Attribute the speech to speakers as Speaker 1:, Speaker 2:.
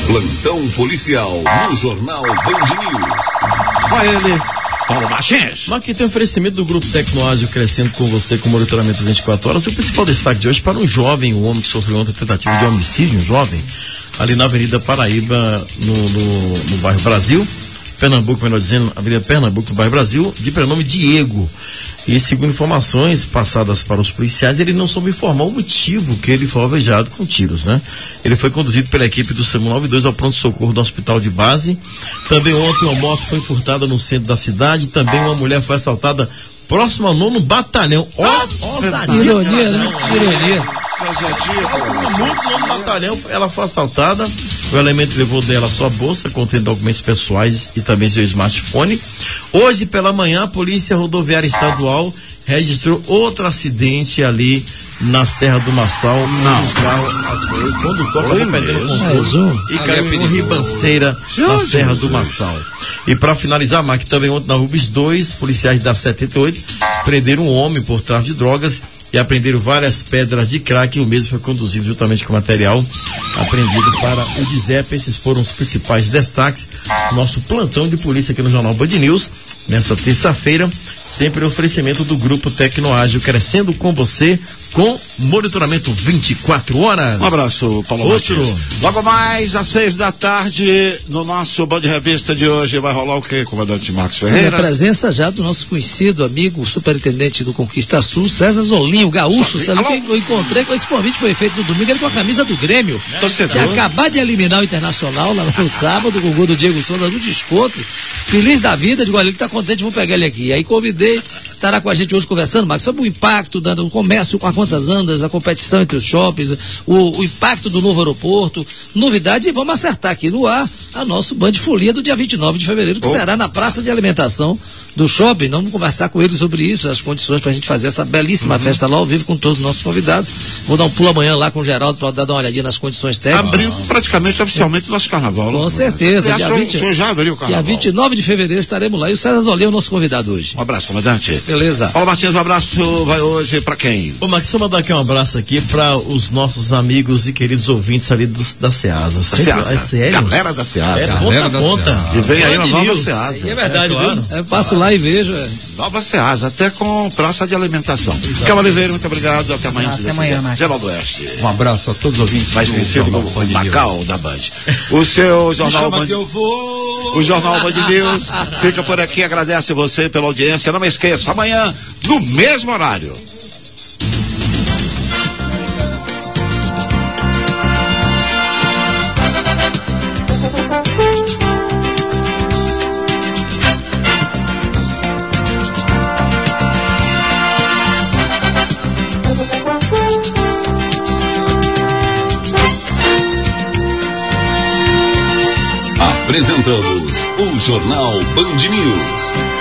Speaker 1: Plantão policial no Jornal Band News.
Speaker 2: Vai ele, Paulo Martins.
Speaker 3: Mas aqui tem oferecimento do Grupo Tecnoágil crescendo com você com monitoramento 24 horas. O principal destaque de hoje para um jovem, um homem que sofreu ontem tentativa de homicídio, um jovem, ali na Avenida Paraíba, no bairro Brasil. Pernambuco, melhor dizendo, Avenida Pernambuco, no bairro Brasil, de prenome Diego. E segundo informações passadas para os policiais, ele não soube informar o motivo que ele foi alvejado com tiros, né? Ele foi conduzido pela equipe do SAMU 92 ao pronto-socorro do hospital de base. Também ontem uma moto foi furtada no centro da cidade. Também uma mulher foi assaltada próximo ao 9º Batalhão.
Speaker 4: Ironia, né? Ironia.
Speaker 3: Muito no batalhão, ela foi assaltada. O elemento levou dela sua bolsa contendo documentos pessoais e também seu smartphone. Hoje pela manhã a Polícia Rodoviária Estadual registrou outro acidente ali na Serra do Maçal. O condutor acabou perdendo o controle e caiu em uma ribanceira na Serra do Maçal. E para finalizar, Mark, também ontem na Rubens 2, policiais da 78 prenderam um homem por tráfico de drogas e apreenderam várias pedras de crack, e o mesmo foi conduzido juntamente com o material apreendido para o DIZEP. Esses foram os principais destaques do nosso plantão de polícia aqui no Jornal Band News, nessa terça-feira, sempre oferecimento do Grupo Tecnoágil, crescendo com você, com monitoramento 24 horas.
Speaker 2: Um abraço, Paulo Martins. Logo mais, às 6 da tarde, no nosso Band Revista de hoje, vai rolar o quê, comandante Marcos Ferreira?
Speaker 4: A presença já do nosso conhecido amigo, superintendente do Conquista Sul, César Zolinho, gaúcho. Sabe que eu encontrei com esse convite, foi feito no domingo, ele com a camisa do Grêmio. Tinha acabado de eliminar o Internacional lá no sábado, com o gol do Diego Souza no desconto. Feliz da vida, digo, olha, ele tá contente, vou pegar ele aqui. Aí convidei, estará com a gente hoje conversando, Marcos, sobre o impacto do comércio, com a quantas andas, a competição entre os shoppings, o impacto do novo aeroporto, novidades, e vamos acertar aqui no ar a nosso Band Folia do dia 29 de fevereiro, que será na praça de alimentação do shopping. Vamos conversar com ele sobre isso, as condições pra gente fazer essa belíssima festa lá ao vivo com todos os nossos convidados. Vou dar um pulo amanhã lá com o Geraldo para dar uma olhadinha nas condições técnicas.
Speaker 2: Abrindo praticamente oficialmente o nosso carnaval.
Speaker 4: Com certeza.
Speaker 2: O senhor já abriu o carnaval.
Speaker 4: Dia 29 de fevereiro estaremos lá. E o César Zolinho é o nosso convidado hoje.
Speaker 2: Um abraço, comandante.
Speaker 4: Beleza.
Speaker 2: Paulo Martins, um abraço vai hoje pra quem?
Speaker 3: Ô, Max, só mandar aqui um abraço aqui para os nossos amigos e queridos ouvintes ali da Ceasa.
Speaker 2: É sério? Galera da Ceasa.
Speaker 3: É ponta a ponta.
Speaker 2: E vem aí na nova Ceasa.
Speaker 3: É verdade, claro.
Speaker 4: Eu passo lá e vejo.
Speaker 2: Nova Ceasa, até com praça de alimentação. Kel Oliveira, muito obrigado. Até amanhã.
Speaker 5: Até amanhã, Marcos.
Speaker 2: Geraldo Oeste.
Speaker 5: Um abraço a todos os ouvintes.
Speaker 2: Mais conhecido como Macau da Band. O seu jornal Band. O jornal Band News fica por aqui. Agradece você pela audiência. Não me esqueça, amanhã, no mesmo horário.
Speaker 1: Apresentamos o Jornal Band News.